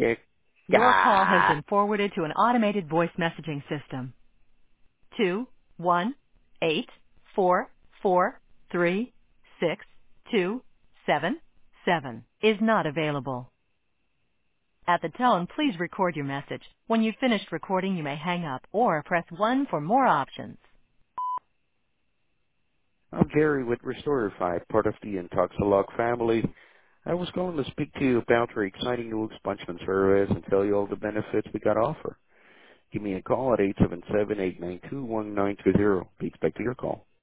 Your call has been forwarded to an automated voice messaging system. 21844362277 is not available. At the tone, please record your message. When you've finished recording, you may hang up or press 1 for more options. I'm Gary with Restorify, part of the Intoxilog family. I was going to speak to you about our exciting new expungement service and tell you all the benefits we got to offer. Give me a call at 877-892-1920. Be expecting your call.